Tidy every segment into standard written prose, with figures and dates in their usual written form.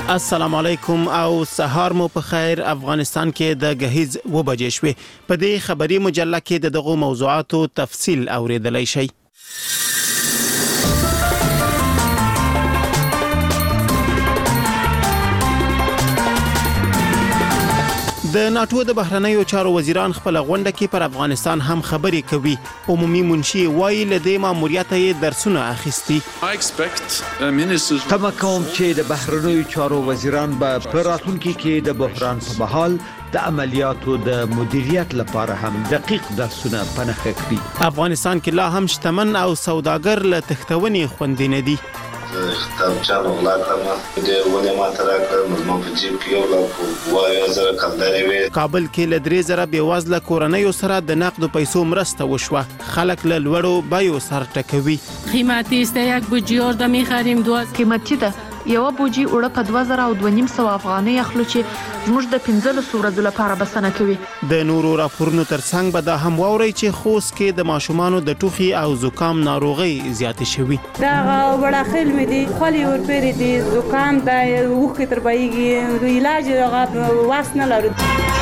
السلام علیکم او سهار مو په خیر. افغانستان کې د غهیز و بجې شوې. په دې خبري مجله کې د دغه موضوعاتو تفصیل اوریدلای شئ. د ناتو د بهرنیو چارو وزیران خپل غونډه کې پر افغانستان هم خبرې کوي. عمومي منشي وایي لدې ماموریت یې درسونه اخیستي. تمه کوم چې د بهرنیو چارو وزیران به په راتلونکي کې د بحران په مهال د عملیاتو د مدیریت لپاره هم دقیق درسونه پنهخه کړي. افغانستان کې لا هم شتمن او سوداګر له تختونې خوندې نه دي. خطاب چانو غلا کړم د ونه ماتره کړم نو په جیب کې یو لا وایي زره کلداري وي. کابل کې ل 3000 بېوزله کورنیو سره د نقد پیسو مرسته وشوه. خلک له لوړو بیو سر ټکوي. قیمتي است یک بوجی اور می‌خریم 2000 قیمتي ده. یو بوجي وړه په 2200 افغانۍ اخلو چې زموږ د 15 ورځې لپاره بسنه کوي. د نورو راپورونو ترڅنګ به دا هم واوري چې خوست کې د ماشومانو د ټوخي او زکام ناروغي زیاتې شوي. دا وړه خل مې دي خولي ور پېری دي زکام د وخت تر بایږي د علاج هغه واس نه لري.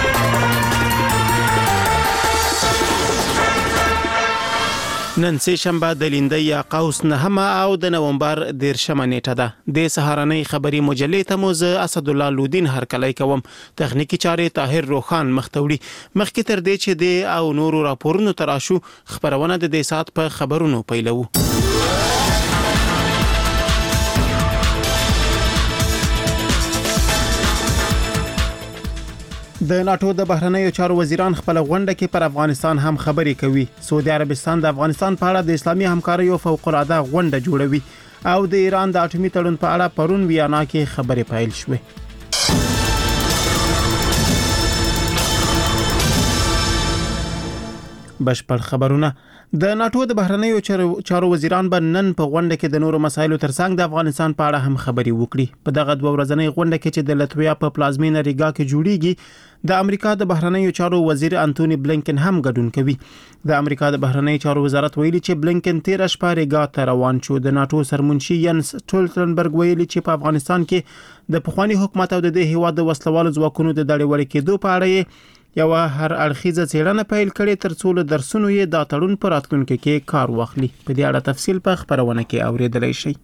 نن سه شنبه د لیندۍ یا قوس نهمه او د نومبر 13 نیټه ده. د سهارنۍ خبري مجلې ته موز اسد الله لودین هرکلی کوم. تخنیکی چارې طاهر روخان مختوړي. مخکې تر دې چې د او نورو راپورونو تراشو خبرونه د دې سات په خبرونو پیلو. د ناتو د بهرنیو چارو وزیران خپل غونډه کې پر افغانستان هم خبرې کوي. سعودي عربستان د افغانستان په اړه د اسلامي همکاریو فوق العاده غونډه جوړوي او د ایران د اټومي تړون په اړه پرون ویانا کې خبرې پیل شوې. بشپړ خبرونه. د ناتو د بهرنیو چارو وزیران به نن په غونډه کې د نورو مسایلو ترڅنګ د افغانستان په اړه هم خبرې وکړي. په دغه 2 ورځنۍ غونډه کې چې د لتویا په پلازمینه ریګا کې جوړیږي د امریکا د بهرنیو چارو وزیر انټونی بلینکن هم ګډون کوي. د امریکا د بهرنیو چارو وزارت ویلي چې بلینکن 13 شپه ریګا ته روان شو. د ناتو سرمنشي ینس ټولټنبرګ ویلي چې په افغانستان کې د پخوانی حکومت او د دې هیواد د وسلوالو ځواکونو د دړې وړې کېدو په اړه یو هر اړخیزه څېړنه پیل کړي تر څو له درسونو یې د تړون پر راتلونکي کې کار واخلي. په دې اړه تفصیل په خبرونه کې اوریدلای شئ.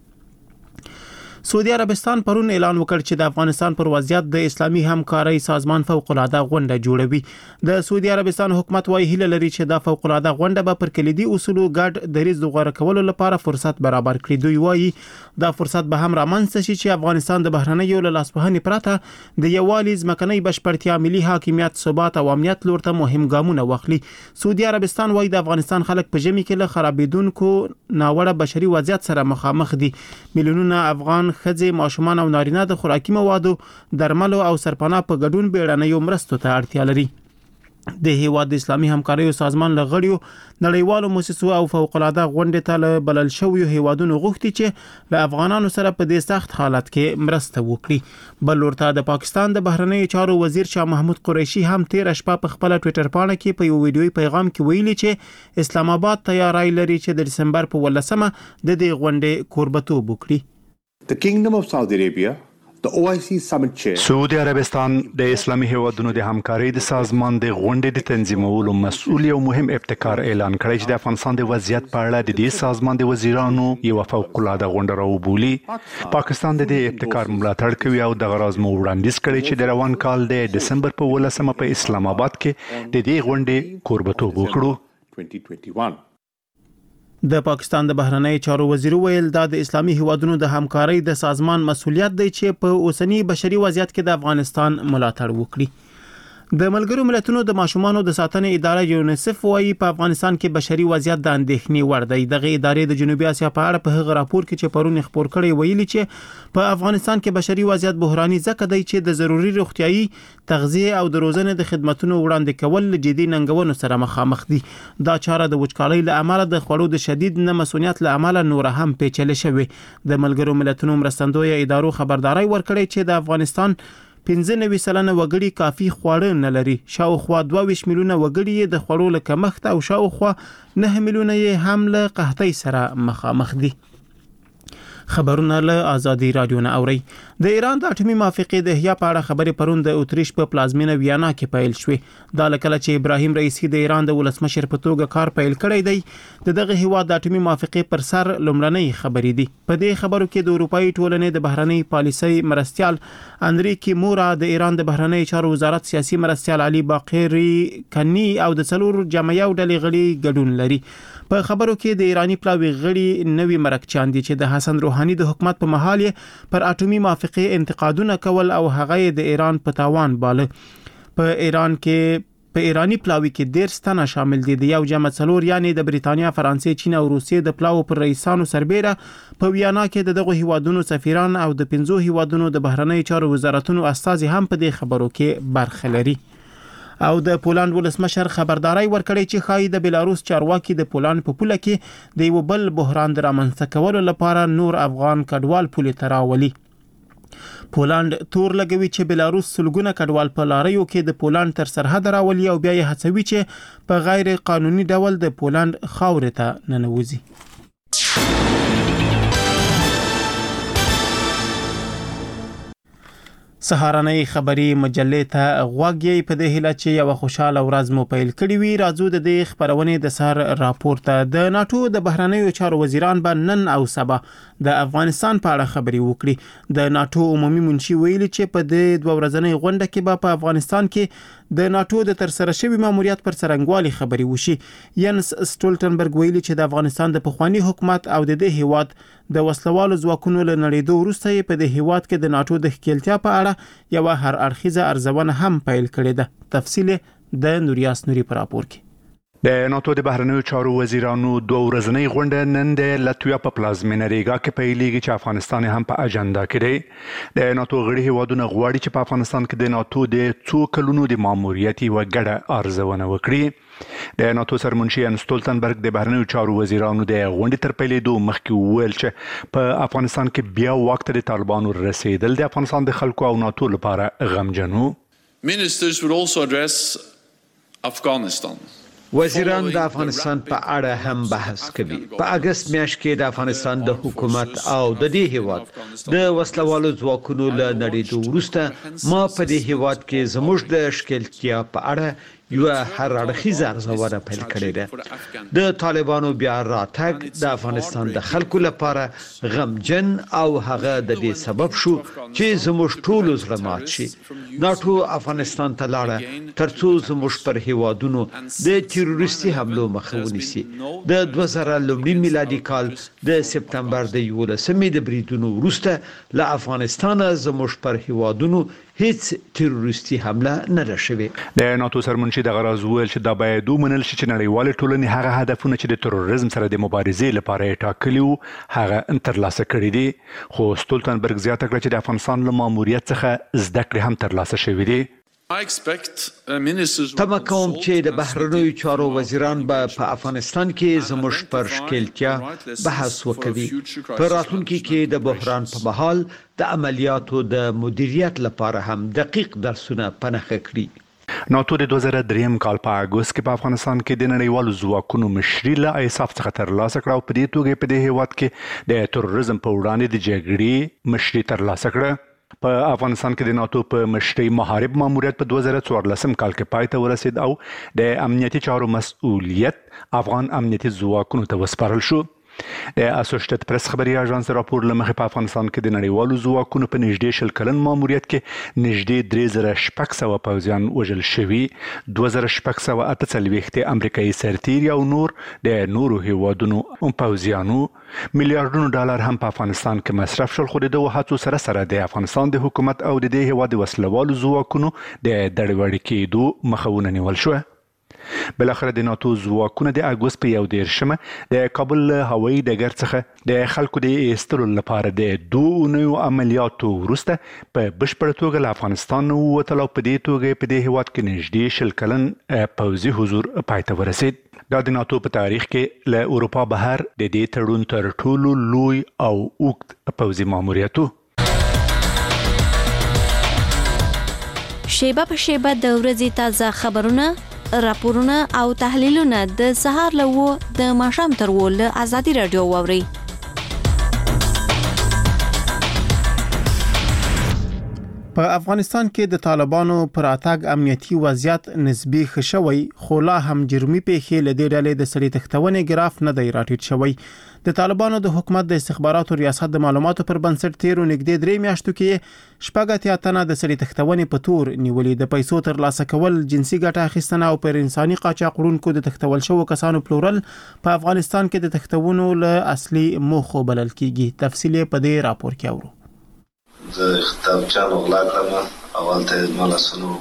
سعودي عربستان پرون اعلان وکړ چې د افغانستان پر وضعیت د اسلامي همکارۍ سازمان فوق العاده غونډه جوړوي. د سعودي عربستان حکومت وايي هیله لري چې د فوق العاده غونډه به پر کلیدي اصولو ګډ دریځ غوړه کولو لپاره فرصت برابر کړي. دوی وايي دا فرصت به هم رامنځته شي چې افغانستان د بهرنیو له لاسوهنې پرته د یووالي ځمکنۍ بشپړتیا، ملي حاکمیت، ثبات او امنیت لور ته مهم ګامونه واخلي. سعودي عربستان وايي د افغانستان خلک په ژمي کې له خرابېدونکو ناوړه بشري وضعیت سره مخامخ دي. میلیونونه افغان ښځې، ماشومان او نارینه د خوراکي موادو، درملو او سرپناه په ګډون بیړنیو مرستو ته اړتیا لري. د هیواد د اسلامي همکاریو سازمان لغړیو نړیوالو مؤسسو او فوق العاده غونډې ته بلل شویو هیوادونو غوښتي چې له افغانانو سره په دې سخت حالت کې مرسته وکړي. بل ورته د پاکستان د بهرنیو چارو وزیر شاه محمود قریشي هم 13 شپه په خپل ټوئیټر پاڼه کې په یو ویډیوي پیغام کې ویلي چې اسلام آباد تیاری لري چې د دسمبر په 18مه د دې غونډې کوربتوب وکړي. The Kingdom of Saudi Arabia, the OIC Summit Chair. سعودي عربستان د اسلامي هیوادونو د همکارۍ د سازمان د غونډې د تنظیمولو مسؤل یو مهم ابتکار اعلان کړی چې د افغانستان د وضعیت په اړه د دې سازمان د وزیرانو یو فوق العاده غونډه راوبولي. پاکستان د دې ابتکار ملاتړ کوي او د غراض مو وړاندیز کړی چې د روان کال د دسمبر په 18مه په اسلام آباد کې د دې غونډې کوربتوب وکړو. 2021 د پاکستان د بهرنیو چارو وزیر ویل دا د اسلامي هیوادونو د همکارۍ د سازمان مسؤلیت دی چې په اوسنی بشري وضعیت کې د افغانستان ملاتړ وکړي. د ملګرو ملتونو د ماشومانو د ساتنې اداره یونیسف وايي په افغانستان کې بشري وضعیت د اندېښنې وړ دی. دغه ادارې د جنوبي اسیا په اړه په هغه راپور کې چې پرون خبر کړی ویلي چې په افغانستان کې بشري وضعیت بحراني ځکه دی چې د ضروري روغتيایي، تغذیه او د روزنې د خدماتو وړاندې کول له جدي ننګونو سره مخامخ دي. دا چاره د وچکالۍ له امله د خوړو د شدید نه مسؤلیت له امله نور هم پیچلې شوې. د ملګرو ملتونو مرستندوی ادارو خبرداري ورکړې چې د افغانستان 15% وګړي کافي خواړه نه لري. شاوخوا 22 میلیونه وګړي د خوړو له کمښت او شاوخوا 9 میلیونه هم له قحطۍ سره مخامخ دي. خبرونه له آزادي رادیو نه اوري. د ایران د اټومي موافقې د احیا په اړه خبرې پرون د اتریش په پلازمینه ویانا کې پیل شوې. دا لکه چې ابراهیم رئیسی د ایران د ولسمشر په توګه کار پیل کړی دی. دغه هیواد د اټومي موافقې پر سر لومړنۍ خبرې دي. په دې خبرو کې د اروپאי ټولنې د بهرنۍ پالیسۍ مرستيال انریکی مورا، د ایران د بهرنۍ چارو وزارت سیاسي مرستيال علي باقری کنی او د څلور جامعه ډلې غړي ګډون لري. په خبرو کې د ایرانی پلاوی غړي نوی مرکچان دي چې د حسن روحاني د حکومت په محل پر اټومي موافقې انتقادونه کول او هغه د ایران په تاوان باله. په ایران کې په ایرانی پلاوی کې ډیر ستنه شامل دي. د یو جمع څلور یعنی د بریتانیا، فرانسې، چین او روسیې د پلاو پر رئیسانو سربېره په ویانا کې دغه هیوادونو سفیران او د 15 هیوادونو د بهرنۍ چارو وزارتونو استازي هم په دې خبرو کې برخه لري. او د پولند ولسمشر خبرداري ورکړی چې خای د بلاروس چارواکي د پولند په پوله کې د یو بل بحران درامنځته کولو لپاره نور افغان کډوال پولې تراولي. پولند تور لګوي چې بلاروس سلګونه کډوال په لاریو کې د پولند تر سرحد راولي او بیا یې هڅوي چې په غیر قانوني ډول د پولند خاورې ته ننوځي. سهارنۍ خبری مجلې ته غوږی په دې هیله چې یو خوشاله ورځ مو پیل کړی وي. راځو د دې خبرونې د سر راپور ته. د ناتو د بهرنیو چارو وزیران به نن او سبا د افغانستان په اړه خبري وکړي. د ناتو عمومي منشي ویلي چې په دې 2 ورځنۍ غونډه کې په افغانستان کې د ناتو د ترسره شوی ماموریت پر څرنګوالي خبري وشي. ینس سټولټنبرګ ویلي چې د افغانستان د پخوانی حکومت او د دې هیواد د وسلوالو ځواکونو له نړیدو وروسته په دې هیواد کې د ناتو د ښکیلتیا په اړه یو هر اړخیزه ارزونه هم پیل کړې ده. تفصیل د نوریاس نوري پر راپور کې. د ناتو د بهرنیو چارو وزیرانو 2 ورځنۍ غونډه نن د لاتویا په پلازمینه ریګا کې پیلېږي چې افغانستان هم په اجنډا کې دی. د ناتو غړي هیوادونه غواړي چې په افغانستان کې د ناتو د څو کلونو د ماموریت یو ګډه ارزونه وکړي. د ناتو سرمنشي ینس سټولټنبرګ د بهرنیو چارو وزیرانو د غونډې تر پیلېدو مخکې وویل چې په افغانستان کې بیا وخت د طالبانو رسیدل د افغانستان د خلکو او ناتو لپاره غمجن وو. Ministers will also address Afghanistan. وزیران د افغانستان په اړه هم بحث کوي. په اگست میاشت کې د افغانستان د حکومت او د دې هیواد د وسلوالو ځواکونو له نړیدو وروسته ما په دې هیواد کې زموږ د ښکیلتیا په اړه یو هر اړخیزه ارزونه پیل کړې ده. د طالبانو بیا راتګ د افغانستان د خلکو لپاره غمجن او هغه د دې سبب شو چې زموږ ټول زړه مات شي. ناتو افغانستان ته لاړه ترڅو زموږ پر هیوادونو د تروریستي حملو مخه ونیسي. د 2000 میلادي کال د سپتمبر د 11 د بریدونو وروسته له افغانستان زموږ پر هیوادونو هیڅ تروریستي حمله نه ده شوې. د ناتو سرمنشي د غرض ویل چې دا باید ومنل شي چې نړیوال ټولنې هغه هدفونه چې د تروریزم سره د مبارزې لپاره ټاکلي وو هغه ترلاسه کړي دي. خو سټولټنبرګ زیاته کړه چې د افغانستان له ماموریت څخه زده کړې هم ترلاسه شوې دي. تمه کوم چې د بهرنیو چارو وزیران به په افغانستان کې زموږ پر ښکیلتیا بحث وکړي. په راتلونکي کې د بحران په مهال د عملیاتو د مدیریت لپاره هم دقیق درسونه پنهخه کړي. ناتو د 2003 کال په اگست کې په افغانستان کې د نړیوالو ځواکونو مشري له ایساف څخه ترلاسه کړه او په دې توګه په دې هیواد کې د تروریزم په وړاندې د جګړې مشري ترلاسه کړه. په افغانستان کې د ناتو په مشرۍ محارب ماموریت په 2014 کال کې پای ته ورسید او د امنیتي چارو مسؤلیت افغان امنیتي ځواکونو ته وسپارل شو. د اسوسییټډ پریس خبري اژانس راپور لمخې په افغانستان کې د نړیوالو ځواکونو په نږدې 100 کلن ماموریت کې نږدې 3600 پوځیان وژل شوي. 2648 امریکایي سرتیري او نور د نورو هیوادونو پوځیانو میلیارډونو ډالر هم په افغانستان کې مصرف شول. خو د دوه هڅو سره سره د افغانستان د حکومت او د دې هیواد وسلوالو ځواکونو د دړوړې کېدو مخه ونیول شو. بلاخره د ناتو ځواکونه د اگست په 11 د کابل هوایي ډګر څخه د خلکو د ایستلو لپاره د 2 عملیاتو وروسته په بشپړ توګه له افغانستان ووتل او په دې توګه په دې هیواد کې نږدې 100 کلن پوځي حضور پای ته ورسید. دا د ناتو په تاریخ کې له اروپا بهر د دې تړون تر ټولو لوی او اوږد پوځي ماموریت و. شیبه په شیبه د ورځې تازه خبرونه، راپورونه او تحلیلونه د سهار له 9 د ماښام تر 10 له آزادي رادیو واوري. په افغانستان کې د طالبانو پر اتاګ امنیتي وضعیت نسبی ښه شوی، خو لا هم جرمي پیښې له دې ډلې د سړي تختونې ګراف نه دی راټیټ شوی. د طالبانو د حکومت د استخباراتو ریاست د معلوماتو پر بنسټ تیرو نږدې 3 میاشتو کې شپږ تنه د سړي تختونې په تور نیولې، د پیسو ترلاسه کول، جنسي ګټه اخیستنه او پر انساني قاچاقړونکو د تختول شوو کسانو پلورل په افغانستان کې د تختونو له اصلي موخو بلل کیږي. تفصیل په دې راپور کې اورو. د خطابچانو غلا کړم اول ته ملاسونو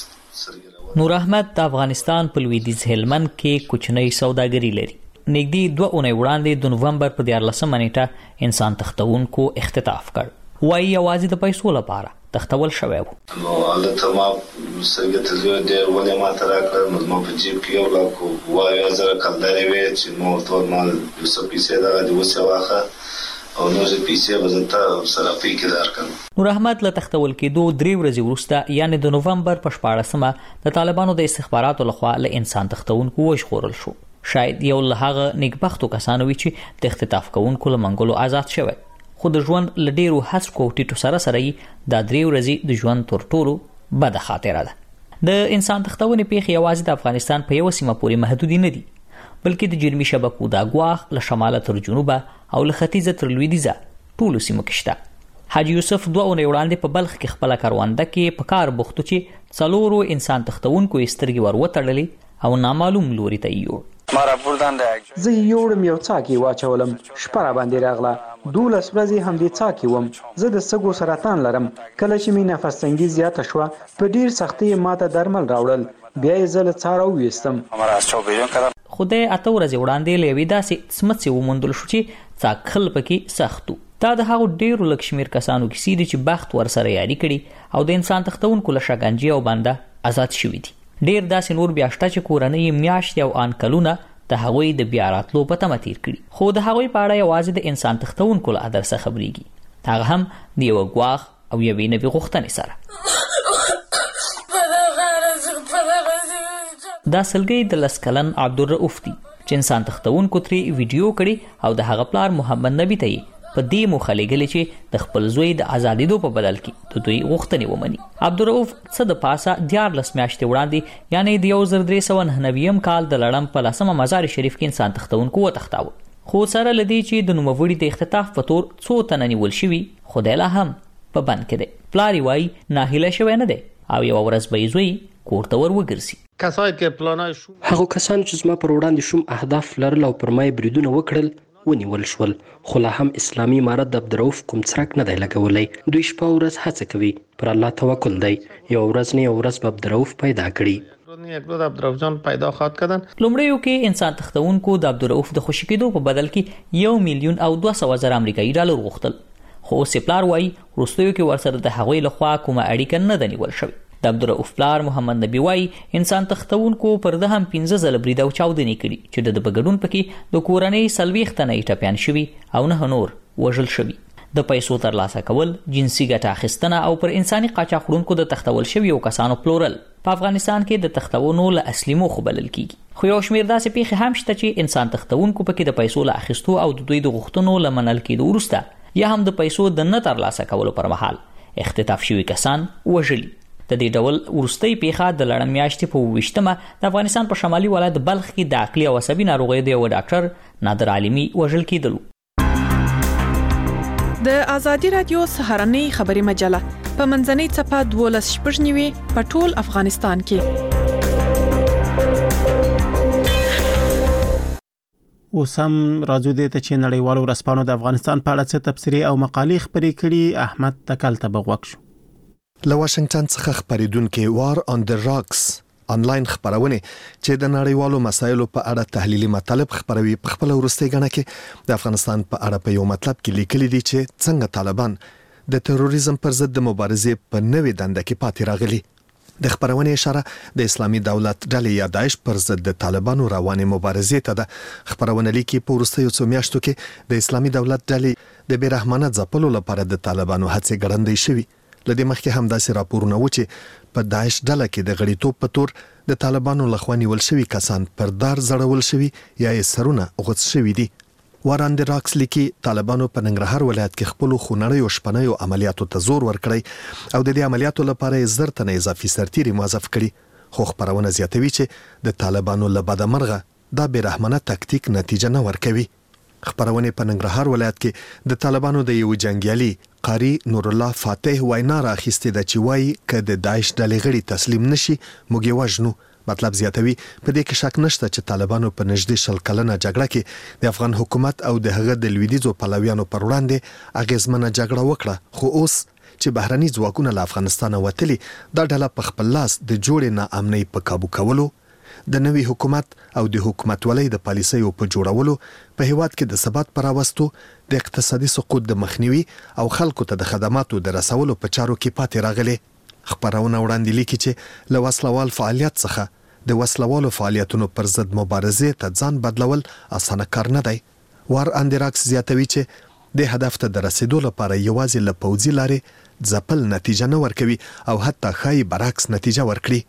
نور احمد د افغانستان په لویدیځ هلمند کې کوچنی سوداګري لري. نږدې 2 اونۍ وړاندې د نوومبر په 14 نیټه انسان تختونکو اختطاف کړ. وایي یوازې د پیسو لپاره تختول شوی و. نو البته ما سرګه ته ډېر ولې ما ترا کړ نو په جیب کې یو لاکو وایي زره کلداري وي چې نو ټول مال یوسف پیسې دا د وسه واخه او نو زه پیسې وزته سره پیکې دار کړم. نور احمد له تختول کېدو 3 ورځې وروسته یعنی د نوومبر په 14مه د طالبانو د استخباراتو لخوا له انسان تختونکو وژغورل شو. شاید یو له هغه نیکبختو کسانو وي چې د اختطاف کوونکو له منګولو آزاد شوی، خو د ژوند له ډیرو هڅو ټیټو سره دا 3 ورځې د ژوند تر ټولو بده خاطره ده. د انسان تختونې پیښې یوازې د افغانستان په یو سیمه پورې محدود نه دي، بلکې د جرمي شبکو د غواخ له شماله تر جنوبه او له ختیځه تر لویدیځه ټولو سیمو کې شته. حاجی یوسف 2 اونۍ وړاندې په بلخ کې خپل کاروانده کې په کار بوختو چې 4 انسان تختونکو سترګې ور وتړلې او نامعلوم لوري ته یوړ. زه یوړم یو څاکي واچولم، شپه را باندې راغله، 12 ورځې هم دې څاکي وم. زه د سږو سرطان لرم. کله چې می نفس تنګي زیاته شوه په ډیر سختي ماته درمل راوړل، بیا یې زه له څاره وویستم. خدای 8 ورځې وړاندې لوي داسې سمڅې وموندل شو چې څاکل پکې سختو. دا د هغو ډیرو لکشمیر کسانو کې سیدي چې بخت ور سره یاري کړي او د انسان تختونکو له شګنجي او بنده آزاد شوي دي. ډیر داسې نور بیا شته چې کورنۍ میاشتې او انکلونه د هغوی د بیا راتلو په تمه تیر کړي، خو د هغوی په اړه یوازې د انسان تختونکو له ادرسه خبرېږي، هغه هم د یو غواخ او یوې نوې غوښتنې سره. دا سلګي د لسکلن عبدالرؤف دی چې انسان تختونکو ترې ویډیو کړي او د هغه پلار محمد نبی ته په دې موخه لګلې چې د خپل زوی د ازادېدو په بدل کې د دوی غوښتنې ومني. عبدالرؤف څه د پاسه 14 میاشتې وړاندې یعنی د 1399 کال د لړم په 10 مزار شریف کې انسان تختونکو وتښتاوه، خو سره لدی چې د نوموړي د اختطاف په تور 2 تنه نیول شوي، خدای لا هم په بند کې دی. پلار وایي ناهیله شوی نه دی او یو ورځ به زوی کور ته ور وګرځي. هغه کسان چې زما پر وړاندې شوم اهداف لرل او پر ما بریدونه وکړل ونیول شول، خو لا هم اسلامي امارت د عبدالرؤف کوم څرک نه دی لګولی. دوی شپه او ورځ هڅه کوي، پر الله توکل دی. یو ورځ نه یو ورځ به عبدالرؤف پیدا کړي. لومړیو کې انسان تختونکو د عبدالرؤف د خوشي کېدو په بدل کې 1,200,000 امریکایي ډالر غوښتل، خو اوس پلار وایي وروستیو کې ورسره د هغوی لخوا کومه اړیکه نه ده نیول شوې. د عبدالرؤف پلار محمد نبی وایي انسان تختونکو پر ده هم 15 ځله برید او چاودنې کړي چې د بګډون پکې د کورنۍ 40 تنه ټپیان شوي او 9 نور وژل شوي. د پیسو ترلاسه کول، جنسي ګټه اخیستنه او پر انساني قاچاقړونکو د تختول شویو کسانو پلورل په افغانستان کې د تختونو له اصلي موخو بلل کیږي. خو یو شمېر داسې پیښې هم شته چې انسان تختونکو پکې د پیسو له اخیستو او د دوی د غوښتنو له منل کېدو وروسته یا هم د پیسو د نه ترلاسه کولو پر مهال اختطاف شوي کسان وژلي. د دې ډول وروستۍ پیښه د لړم میاشتې په 28مه د افغانستان په شمالي ولایت بلخ کې د عقلي او عصبي ناروغیو د یو ډاکټر نادر عالمي وژل کېدلو. د ازادي رادیو سهارنۍ خبري مجله په منځنۍ چپه 12:09 په ټول افغانستان کې. وسم راځو دې ته چې نړیوالو ورځپاڼو د افغانستان په اړه څه تبصرې او مقالې خپرې کړي. احمد تکل ته بغوښ شو. له واشنگټن څخه خبرېدونکو وار آن د راکس انلاین خبرونه چې د نړیوالو مسایلو په اړه تحلیلي مطالب خبروي په خپل ورستي غنه کې د افغانستان په اړه په یو مطلب کې لیکلي دي چې څنګه طالبان د تروریزم پر ضد د مبارزې په نوې دنده کې پاتې راغلي. د خبرونه اشاره د اسلامي دولت ډلې یا داعش پر ضد د طالبانو روانې مبارزې ته ده. خبرونه لیکي په ورستیو څو میاشتو کې د اسلامي دولت ډلې د بیرحمانه ځپلو لپاره د طالبانو هڅې ګړندې شوي. لدې مخکې هم داسې راپورونه و چې په داعش ډله کې د غړیتوب په تور د طالبانو لخوا نیول شوي کسان پر دار زړول شوي یا یې سرونه غوڅ شوي دي. واران راکس لیکي طالبانو په ننګرهار ولایت کې خپل خونړیو شپنیو عملیاتو ته زور ورکړی او د دې عملیاتو لپاره زر تنه اضافي سرتیري موظف کړي خو خبرونه زیاتوي چې د طالبانو له بده مرغه دا بیرحمانه تکتیک نتیجه نه ورکوي. خبرونه په ننګرهار ولایت کې د طالبانو د یو جنگیالي قاری نور الله فاتح وینا راخسته د چوي ک د داعش ډلې غړي تسلیم نشي موږ وژنو. مطلب زیاتوي په دې کې شک نشته چې طالبانو په نږدې شل کلنه جګړه کې د افغان حکومت او د هغه د لویدیځو پلویانو پر وړاندې اغیزمنه جګړه وکړه خو اوس چې بهرني ځواکونه له افغانستان وتلي دا ډله په خپل لاس د جوړې ناامنۍ په काबू کولو د نوي حکومت او د حکومت ولې د پالیسیو په جوړولو په هیواد کې د ثبات پر راوستو د اقتصادي سقوط د مخنیوي او خلکو ته د خدماتو د رسولو په چارو کې پاتې راغلي. خبرونه وړاندې لیکي چې له وسلوال فعالیت څخه د وسلوالو فعالیتونو پر ضد مبارزې ته ځان بدلول اسانه کار نه دی. وار اندراکس زیاتوي چې د هدف ته د رسیدو لپاره یوازې له پوځي لارې ځپل نتیجه نه ورکوي او حتی خای برعکس نتیجه ورکړي.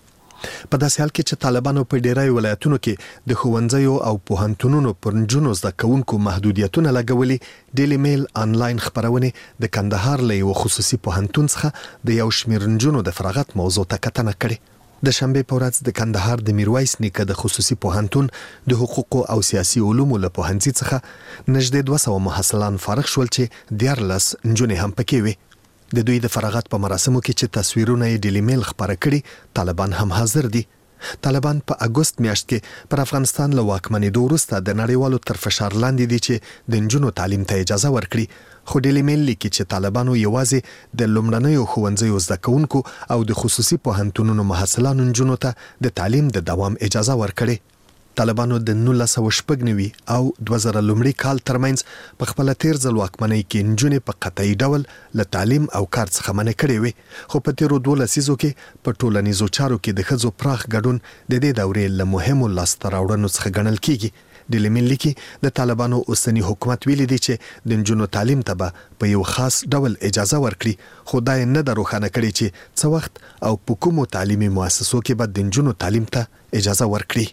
په داسې حال کې چې طالبانو په ډیری ولایتونو کې د ښوونځیو او پوهنتونونو پر نجونو زده کوونکو محدودیتونه لګولي ډیلی میل آنلاین خبرونه د کندهار له یو خصوصي پوهنتون څخه د یو شمېر نجونو د فراغت موضوع ته کتنه کړې. د شنبه په ورځ د کندهار د میرویس نیکه د خصوصي پوهنتون د حقوقو او سیاسي علومو له پوهنځي څخه نږدې 200 محصلان فارغ شول چې 14 نجونې هم پکې وي. د دوی د فراغت په مراسمو کې چې تصویرونه یې ډیلی میل خبره کړي طالبان هم حاضر دي. طالبان په اگست میاشت کې پر افغانستان له واکمنېدو وروسته د نړیوالو تر فشار لاندې دي چې د نجونو تعلیم ته اجازه ورکړي خو ډیلی میل لیکي چې طالبانو یوازې د لومړنیو ښوونځیو زده کوونکو او د خصوصي پوهنتونونو محصلانو نجونو ته د تعلیم د دوام اجازه ورکړي. طالبانو د 1999 او 2000 لومړي کال ترمنځ په خپل تیر ځل واکمنۍ کې نجونې په قطعي ډول له تعلیم او کار څخه منع کړې وي خو په تیرو 12 لسیزو کې په ټولنیزو چارو کې د ښځو پراخ ګډون د دې دورې له مهمو لاسته راوړنو څخه ګڼل کیږي. د لیمن لیکي د طالبانو اوسنی حکومت ویلي دی چې د نجونو تعلیم ته په یو خاص ډول اجازه ورکړي خو دا نه د روښانه کړي چې څه وخت او په کومو تعلیمي مؤسسو کې به د نجونو تعلیم ته اجازه ورکړي.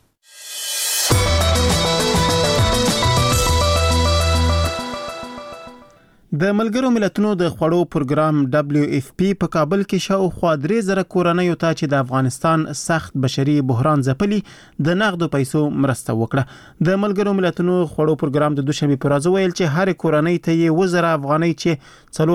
د ملګرو ملتونو د خوړو پروګرام WFP په کابل کې شاوخوا 3000 کورنیو ته چې د افغانستان سخت بشري بحران ځپلي د نقدو پیسو مرسته وکړه. د ملګرو ملتونو خوړو پروګرام د دوشنبه پر ورځ ویل چې هر کورنۍ ته یې 1000 افغانۍ چې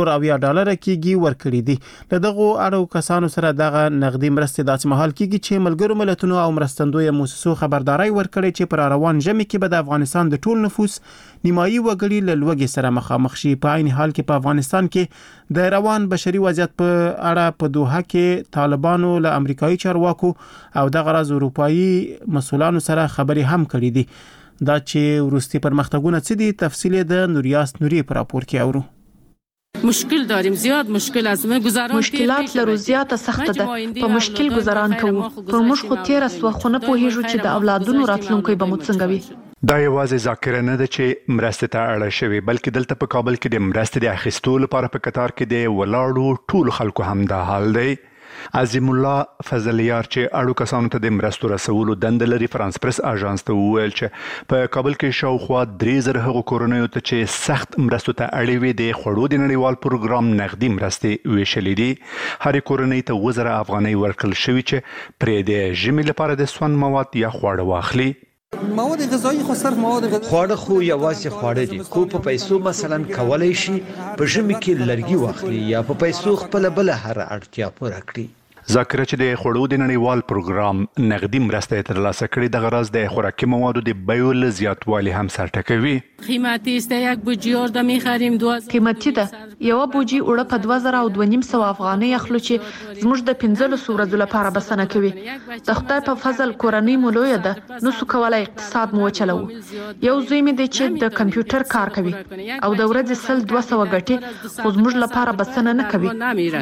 $4 کېږي ورکړي دي. له دغه اړو کسانو سره دغه نقدي مرستې داسې مهال کېږي چې ملګرو ملتونو او مرستندوی مؤسسو خبرداري ورکړي چې پر روان ژمي کې به د افغانستان د ټول نفوس نیمایي وګړي له لوږې سره مخامخ شي. په عین حال کې په افغانستان کې د روان بشري وضعیت په اړه په دوحه کې طالبانو له امریکایي چارواکو او د غرض اروپאי مسولانو سره خبري هم کړې دي. دا چې ورستي پرمختګونه څه دي تفصیل د نوریاس نوري پر راپور کې اورو. مشکل داریم زیاد مشکل از ما گذران مشکلات لرو زیاته سخت ده په مشکل گذران کوو پر موږ خو تیر سو خو نه پوهیږو چې د اولادونو راتلونکو به مو څنګه وي. دا یوازې ذاکره نه ده چې مرستې ته اړه شوی بلکې دلته په کابل کې د مرستې د اخیستو لپاره په قطار کې د ولاړو ټول خلکو هم دا حال دی. عظیم الله فضلیار چې اړو کسانو ته د مرستو رسولو دند لري فرانس پریس اژانس ته وویل چې په کابل کې شاوخوا 3000 هغو کورنیو ته چې سخت مرستو ته اړې وي د خوړو د نړیوال پروګرام نقدي مرستې ویشلې دي. هر کورنۍ ته 1000 افغانۍ ورکړل شوې چې پرې د ژمي لپاره د سون مواد یا خواړه واخلي. مواد غذایی خو صرف مواد غذایی خواړه خو یوازې خواړه دي کو په پیسو مثلا کولای شي په ژمي کې لرګي واخلي یا په پیسو خپل بل هر اړتیا پوره کړي. ذکر چې د خوړو د نړیوال پروګرام نقدي مرسته ترلاسه کړي د غرض د خوراکي موادو د بیو له زیاتوالي هم سر ټکوي. قیمتي است یک بوجی اور می‌خریم 2000 قیمتي ده یو بوجي وړه په 2200 افغانۍ اخلو چې زموږ د 1500 ورځې لپاره بسنه کوي. د خدای په فضل کورنۍ مولوی ده نو څه کولای اقتصاد مو چلو. یو زوی مې د چې د کمپیوټر کار کوي او د ورځې 200 غټي خو زموږ لپاره بسنه نه کوي.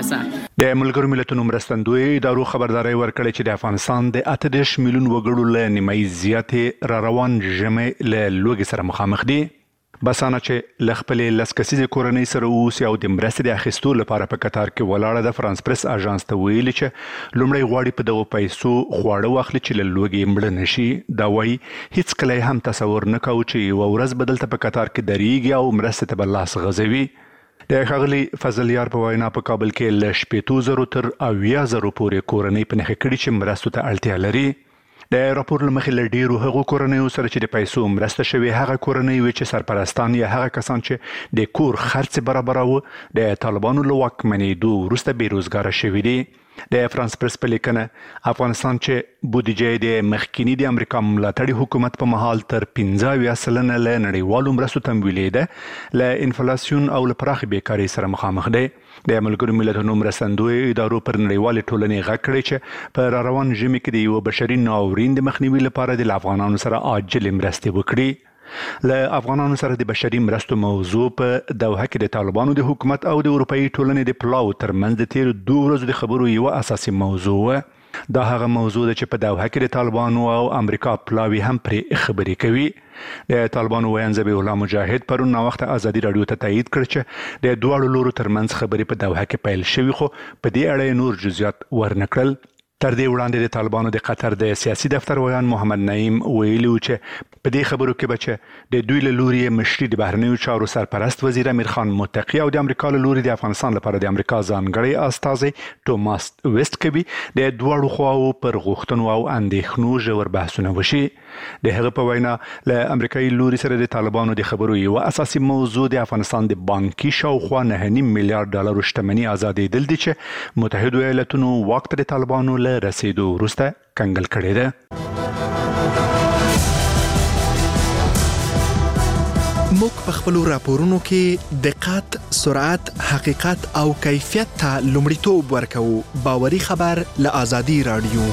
د ملګرو ملتونو مرستندوی ادارو خبرداري ورکړي چې د افغانستان د 18 میلیون وګړو له نیمایي زیاتې را روان ژمي له لوږې سره مخامخ دي. بسانه چې لخپلې لسکسیزه کورنۍ سره اوسي او د مرستې د اخیستو لپاره په قطار کې ولاړه د فرانس پریس اژانس ته ویلي چې لومړی غواړي په دغه پیسو خواړه واخلي چې له لوږې مړه نشي. دا وایي هیڅ کله هم تصور نه کوو چې یوه ورځ به دلته په قطار کې درېږي او مرستې ته به لاس غځوي. د ښاغلي فضل یار په وینا په کابل کې له 80,000 تر 80,000 پورې کورنۍ په نښه کړي چې مرستو ته اړتیا لري. د راپور له مخې له ډیرو هغو کورنیو سره چې د پیسو مرسته شوې هغه کورنۍ وې چې سرپرستان یا هغه کسان چې د کور خرڅ برابراوه د طالبانو له واکمنېدو وروسته بېروزګاره شوي دي. د فرانس پریس په لیکنه افغانستان چې بودیجه د مخکینی د امریکا ملاتړي حکومت په مهال تر 15% له نړیوالو مرستو تمویلېده له انفلاسیون او له پراخې بیکارۍ سره مخامخ دی. د ملګرو ملتونو مرستندوی ادارو پر نړیوالې ټولنې غږ کړی چې په راروان ژمي کې د یو بشري ناورین د مخنیوي لپاره د افغانانو سره عاجل مرستې وکړي. له افغانانو سره د بشري مرستو موضوع په دوحه کې د طالبانو د حکومت او د اروپאי ټولنې د پلاو ترمنځ د تیر 2 ورځو د خبرو یو اساسي موضوع و. دا هغه موضوع ده چې په دوحه کې د طالبانو او امریکا پلاوی هم پرې خبرې کوي. د طالبانو ویاند ذبیح الله مجاهد پرون ناوخته ازادي رادیو ته تایید کړ چې د دواړو لورو ترمنځ خبرې په دوحه کې پیل شوې خو په دې اړه نور جزئیات ورنکړل. تر دې وړاندې د طالبانو د قطر د سیاسي دفتر ویان محمد نعیم ویلي و چې په دې خبرو کې به چې د دوی له لوري مشري د بهرنیو چارو سرپرست وزیر امیر خان متقي او د امریکا له لوري د افغانستان لپاره د امریکا ځانګړی استازی توماس ویسټ کوي د دواړو خواو پر غوښتنو او اندېښنو ژور بحثونه وشي. د هغه په وینا له امریکایي لوري سره د طالبانو د خبرو یو اساسي موضوع د افغانستان د بانکي شاوخوا 9.5 میلیارډ ډالر شتمنۍ ازادېدل دي چې متحده ایالاتونو واک ته د طالبانو له رسیدو وروسته کنګل کړی ده. موږ په خپلو راپورونو کې دقت، سرعت، حقیقت او کیفیت ته لومړیتوب ورکوو. باوري خبر له آزادي رادیو.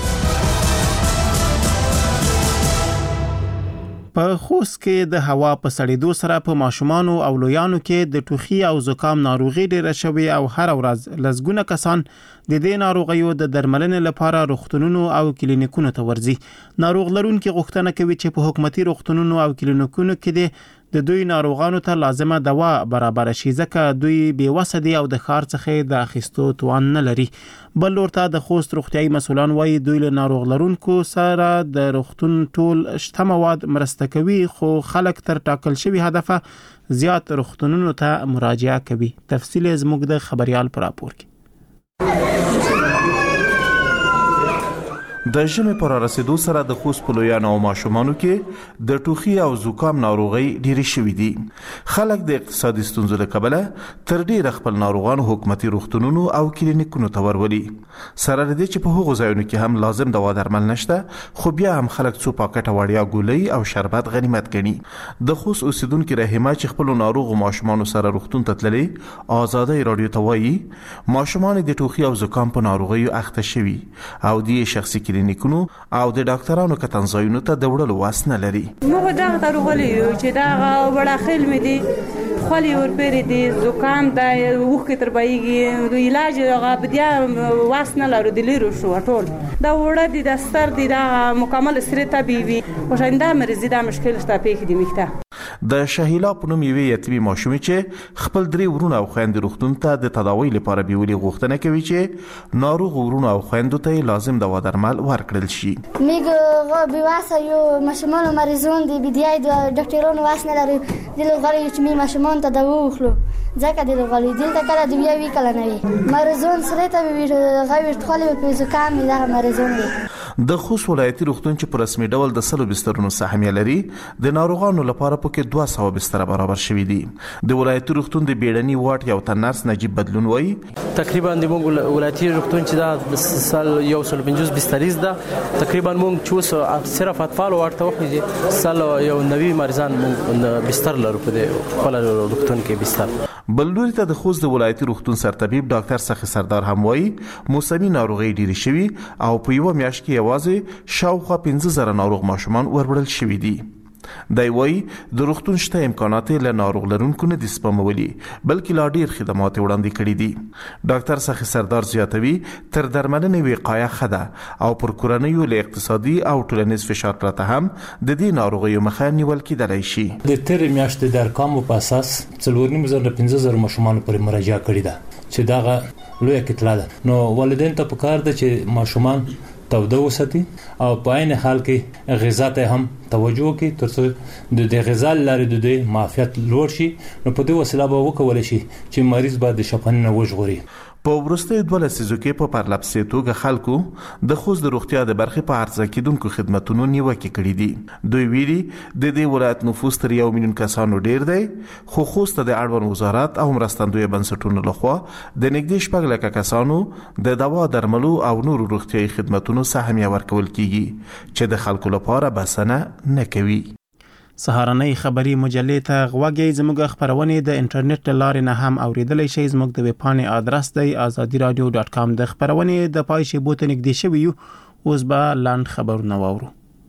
په خوست کې د هوا په سړېدو سره په ماشومانو او لویانو کې د ټوخي او زکام ناروغي ډېره شوې او هر ورځ لسګونه کسان د دې ناروغیو د درملنې لپاره روغتونونو او کلینیکونو ته ورځي. ناروغ لرونکي غوښتنه کوي چې په حکومتي روغتونونو او کلینیکونو کې د دوی ناروغانو ته لازمه دوا برابر شي ځکه دوی بېوسه دي او د ښار څخه د اخیستو توان نه لري. بل لورته د خوست روغتیايي مسؤلان وایي دوی له ناروغ لرونکو سره د روغتون ټول شته مواد مرسته کوي خو خلک تر ټاکل شوي هدفه زیات روغتونونو ته مراجعه کوي. تفصیل زموږ د خبريال پر راپور کې. د ژمي پر رسیدو سره د خوست په لویانو او ماشومانو کې د ټوخي او زکام ناروغي ډېرې شوې دي. خلک د اقتصادي ستونزو له کبله تر ډېره خپل ناروغان حکومتي روغتونونو او کلینیکونو ته ورولي. سره د دې چې په هغو ځایونو کې هم لازم دوا درمل نشته خو بیا هم خلک څو پاکټه وړیا ګولۍ او شربت غنیمت ګڼي. د خوست اوسیدونکو رحیمه چې خپل ناروغ ماشومان سره روغتون ته تللي آزادي رادیو ته وایي ماشومان د ټوخي او زکام په ناروغیو اخته شوي او د شخصي کلینیکونو او د ډاکټرانو کتنځایونو ته د وړلو واس نه لري. موږ دا غوړلې چې دا وړه خل مې دي خولي ورپېری دي زکام دا وخت تر بایږي د علاج هغه بدیا واس نه لرو د لیرو شو ټول دا وړه دي د ستر دي دا مکمل سره طبيبي وشنده مریض دا مشکل شته پېښ دي میخته. د شهیلا په نوم یوې یتیمې ماشومې چې خپل 3 ورونه او خويندې روغتون ته د تداوی لپاره بیولې غوښتنه کوي چې ناروغ ورونه او خويندو ته لازم دوا درمل ورکړل شي. میګه بيواسه یو ماشومان مریضون دي بدیای د ډاکټرونو واسنه لري د لغړی چې می ماشومان ته دوا وخلو ځکه د لغړی دلته کله د بیا وی کله نه وي مریضون سره ته وی غوي ټخلي په زکام له مریضون دي. د خوست ولایتي روغتون چې په رسمي ډول د 100 بسترونو ساحمه لري د ناروغانو لپاره پکې 200 بستر برابر شوي دي. د ولایتي روغتون د بیړني واټ یو تنرس نجیب بدلون وایي تقریبا د موږ ولایتي روغتون چې دا سال یو سل 50 بستریز ده تقریبا موږ چې صرف اطفال ورته وخت سال یو نوي مریضان موږ بستر لرو په خپل روغتون کې بستر. بلوري ته د خوست د ولایتي روغتون سرطبيب ډاکټر سخي سردار هم وایي موسمي ناروغي ډېری شوي او په یو میاشت کې یوازې شاوخوا 15,000 ناروغ ماشومان وربړل شوي دي. دی وایي د روغتون شته امکانات له ناروغ لرونکو نه دي سپمولي بلکې لا ډیر خدمات وړاندې کړي دي. ډاکټر سخي سردار زیاتوي تر درملنې وقایه ښه ده او پر کورنیو له اقتصادي او ټولنیز فشار پرته هم د دې ناروغیو مخه نیول کېدلی شي. د تېرې میاشتې د ارقامو په اساس 4.5 ماشومان پورې مراجعه کړې ده چې دغه لویه کتله ده. نو والدین ته پکار ده چې ماشومان توده وساتي او په عین حال کې غذا ته هم توجه وکړي ترڅو د غذا لري د معافیت لوړ شي. نو په دې وسیله به وکول شي چې مریض به د شپن نه وژغوري. په وروستیو 2 لسیزو کې په پرلپسې توګه خلکو د خوست د روغتیا د برخې په عرضه کېدونکو خدماتونو نیوکې کړې دي. دوی ویلي د دې ولایت نفوس تر 1 میلیون کسانو ډیر دی خو خوست د اړوند وزارت او مرستندوی بنسټونو لخوا د نږدې 6 لکه کسانو د دوا درملو او نورو روغتیايي خدماتونو سهمیه ورکول کیږي چې د خلکو لپاره بسنه نه کوي. سهارنۍ خبری مجلې ته غوږی زموږ خبرونه د انټرنیټ لارې نه هم اوریدلای شئ. زموږ د ویب پاڼې ادرس دی azadiradio.com. د خبرونه د پای شی بوت نږدې شوی یو. اوس به لاند خبرونه واورو.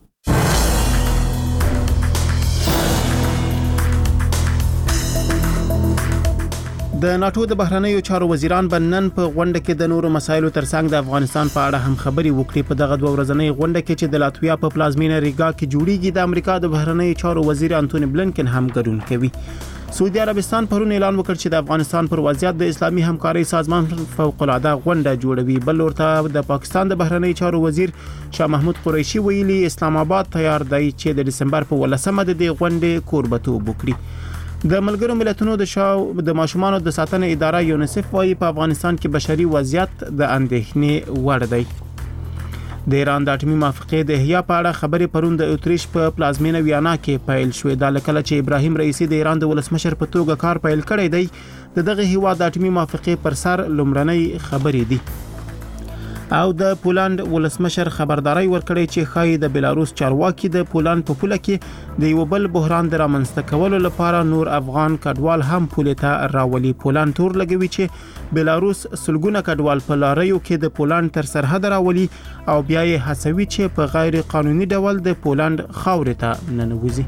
د ناتو د بهرنیو چارو وزیران بنن په غونډه کې د نورو مسایلو ترڅنګ د افغانستان په اړه هم خبري وکړي. په دغه 2 ورځنۍ غونډه کې چې د لاتویا په پلازمینه ریګا کې جوړیږي د امریکا د بهرنیو چارو وزیر انټونی بلنکن هم ګډون کوي. سعودي عربستان پرون اعلان وکړ چې د افغانستان پر وضعیت د اسلامي همکارۍ سازمان فوق العاده غونډه جوړوي. بل ورته د پاکستان د بهرنیو چارو وزیر شاه محمود قریشي ویلي اسلام آباد تیار دی چې د دسمبر په 18مه د دې غونډې کوربتوب وکړي. د ملګرو ملتونو د ماشومانو د ساتنې اداره یونیسف وايي په افغانستان کې بشري وضعیت د اندېښنې وړ دی. د ایران د اټومي موافقې د احیا په اړه خبرې پرون د اتریش په پلازمینه ویانا کې پیل شوې. د لکه چې ابراهیم رئیسی د ایران د ولسمشر په توګه کار پیل کړی دی. دغه هیواد د اټومي موافقې پر سر لومړنۍ خبرې دي او د پولند ولسمشر خبرداري ورکړی چې خای د بلاروس چارواکي د پولند په پوله کې د یو بل بحران د رامنځته کولو لپاره نور افغان کډوال هم پوله ته راولي. پولند تور لګوي چې بلاروس سلګونه کډوال په لاریو کې د پولند تر سرحد راولي او بیا یې هڅوي چې په غیر قانوني ډول د پولند خاورې ته ننوځي.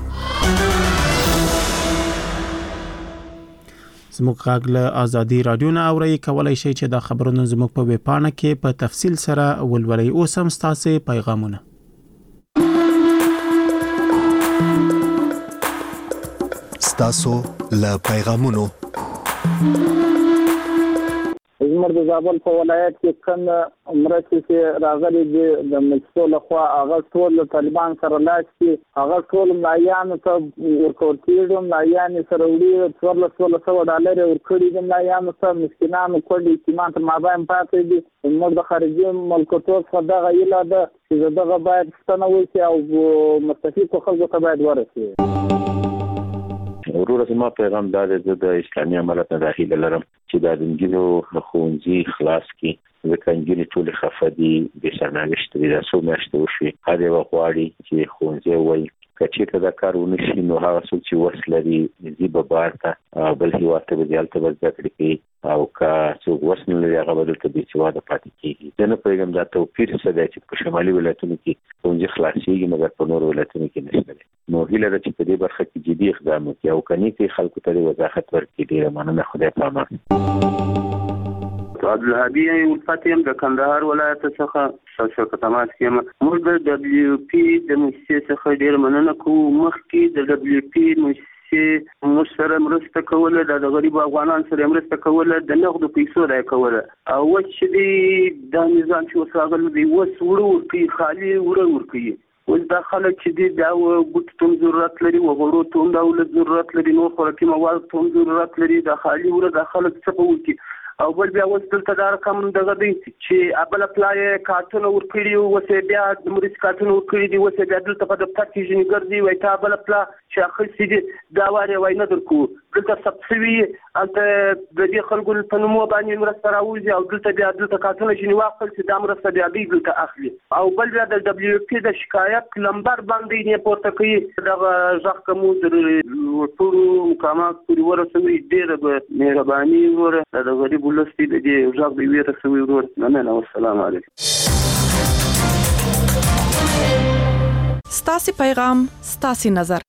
زموږ غږ له ازادي رادیو نه اورئ. کولای شئ چې دا خبرونه زموږ په ویب پاڼه کې په تفصیل سره ولولئ. اوس هم ستاسو پیغامونه. ستاسو له پیغامونو. زموږ د زابل په ولایت کې څنګه مرستې چې راغلي دي د مکسو لخوا هغه ټول طالبان سره لاس کې هغه ټول ملایانو ته ورکول کېږي. ملایان سره وړي $1400 ورکړي دي. ملایانو ته مسکینانو کړي چې ته مابین پاتې دي. موږ د خارجي ملکونو څخه دغه ایله ده چې دغه باید ستنه وشي او مستفیدو خلکو ته باید ورسي. ورور زما پیغام دا دی د اسلامي امارت نه داخله لرم چې د انجینو ښوونځي خلاص کی ځکه انجینې ټول خفه دي د سرنوشت دي د څو میاشتې وشي. هغه وغواړي چې ښوونځي وایي کچې ته دا کار ونشي نو هغه څوک چې وس لري زی به بار ته بل هیواد ته به ځالته ورځي کوي او که څوک وس نه لري هغه به ته د سیواده پاتې کیږي. د نه پیغام دا توپیر څه دی چې په شمالي ولایتونو کې ښوونځي خلاصيږي مګر په نورو ولایتونو کې نشته. نو هیله ده چې په دې برخه کې جدي اقدام وکړي او کني کې خلکو ته وضاحت ورکړي. ډیره مننه. خدای پامان. عبدالهادي الفتیم د کندهار ولایت څخه شوکت تماس کیم. موږ د دبليو پی د مؤسسې څخه ډیر مننه کوو. مخکې د دبليو پی مؤسسې موږ سره مرسته کوله د غریب افغانان سره مرسته کوله د نغدو پیسو راي کوله او چې د نظام چې وساغل دی وس وړو کې خالي وړو کې اوس دا خلک چې دا ګوت ته ضرورت لري او غوړو ته دولت ضرورت لري نو خوراکي مواد ته ضرورت لري د خالي وړو د خلک څخه وکی او بل بیا اوس دلته دا رقم دغه دی چې ابل اپلای کارتونه ورکړي او وسه بیا د مریض کارتونه ورکړي دي وسه بیا دلته په دفتر کې ځینې ګرځي وای ته ابل اپلا چې اخر سي دا واره وای نه درکو دلته سبسوي انت د دې خلکو په نوم باندې مرسته راوځي او دلته بیا دلته کارتونه ځینې واخل چې دا مرسته بیا دی دلته اخلي او بل بیا د دبليو پی د شکایت لمبر باندې نه پورته کوي دا ځکه کوم د ټول مقامات پورې ورسوي ډېر به مهرباني وره د غریب ولستي د دې ځکه به ویره سوي ورور نه والسلام علیکم. ستاسو پیغام ستاسو نظر.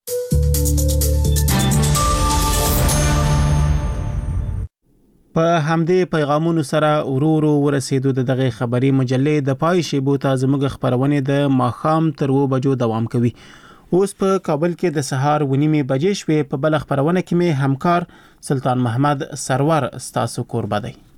په همدې پیغامونو سره ورورو ورسېدو د دغه خبري مجلې د پای شیبو ته زموږ خبرونه د ماخام تر 2 بجو دوام کوي. اوس په کابل کې د سهار 9:30 بجې شوې. په بل خبرونه کې مې همکار سلطان محمد سرور ستاسو قربا دی.